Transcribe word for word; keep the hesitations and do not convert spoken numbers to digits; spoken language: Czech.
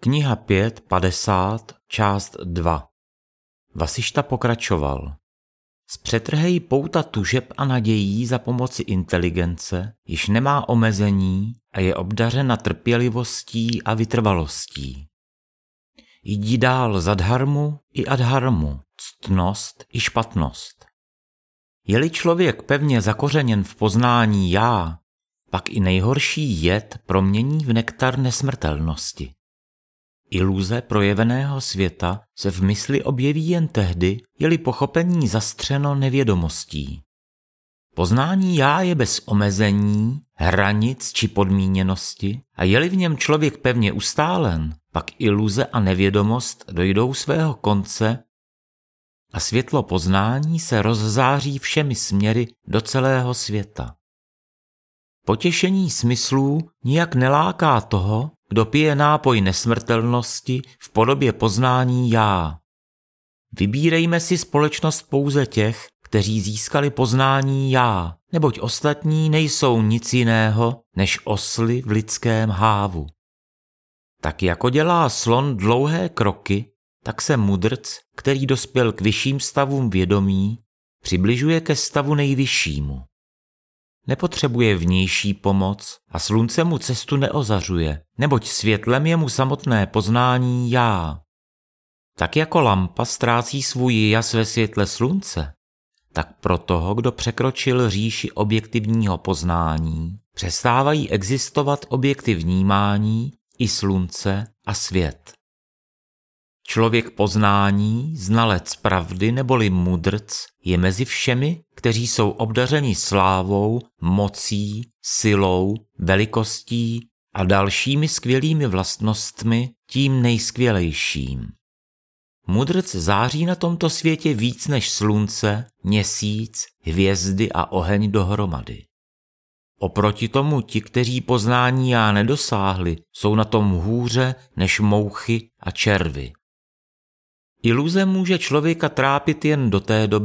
Kniha pět padesát, část dva. Vasišta pokračoval. Zpřetrhej pouta tužeb a nadějí za pomoci inteligence, již nemá omezení a je obdařena trpělivostí a vytrvalostí. Jdi dál za dharmu i adharmu, ctnost i špatnost. Je-li člověk pevně zakořeněn v poznání já, pak i nejhorší jed promění v nektar nesmrtelnosti. Iluze projeveného světa se v mysli objeví jen tehdy, je-li pochopení zastřeno nevědomostí. Poznání já je bez omezení, hranic či podmíněnosti a je-li v něm člověk pevně ustálen, pak iluze a nevědomost dojdou svého konce a světlo poznání se rozzáří všemi směry do celého světa. Potěšení smyslů nijak neláká toho, kdo pije nápoj nesmrtelnosti v podobě poznání já. Vybírejme si společnost pouze těch, kteří získali poznání já, neboť ostatní nejsou nic jiného než osly v lidském hávu. Tak jako dělá slon dlouhé kroky, tak se mudrc, který dospěl k vyšším stavům vědomí, přibližuje ke stavu nejvyššímu. Nepotřebuje vnější pomoc a slunce mu cestu neozařuje, neboť světlem je mu samotné poznání já. Tak jako lampa ztrácí svůj jas ve světle slunce, tak pro toho, kdo překročil říši objektivního poznání, přestávají existovat objekty vnímání i slunce a svět. Člověk poznání, znalec pravdy neboli mudrc, je mezi všemi, kteří jsou obdařeni slávou, mocí, silou, velikostí a dalšími skvělými vlastnostmi tím nejskvělejším. Mudrc září na tomto světě víc než slunce, měsíc, hvězdy a oheň dohromady. Oproti tomu ti, kteří poznání já nedosáhli, jsou na tom hůře než mouchy a červy. Iluze může člověka trápit jen do té doby,